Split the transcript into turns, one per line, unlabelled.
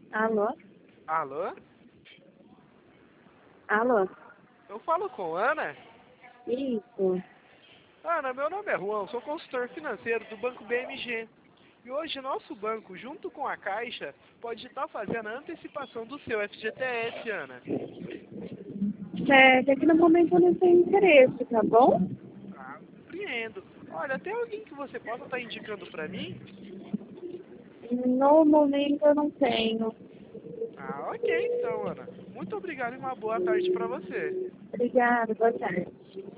Alô?
Alô?
Alô?
Eu falo com Ana?
Isso.
Ana, meu nome é Juan, sou consultor financeiro do Banco BMG. E hoje nosso banco, junto com a Caixa, pode estar fazendo a antecipação do seu FGTS, Ana.
É que no momento eu não tenho interesse, tá bom?
Ah, compreendo. Olha, tem alguém que você possa estar indicando para mim?
No momento eu não tenho.
Ah, ok então, Ana. Muito obrigado e uma boa tarde para você.
Obrigada, boa tarde.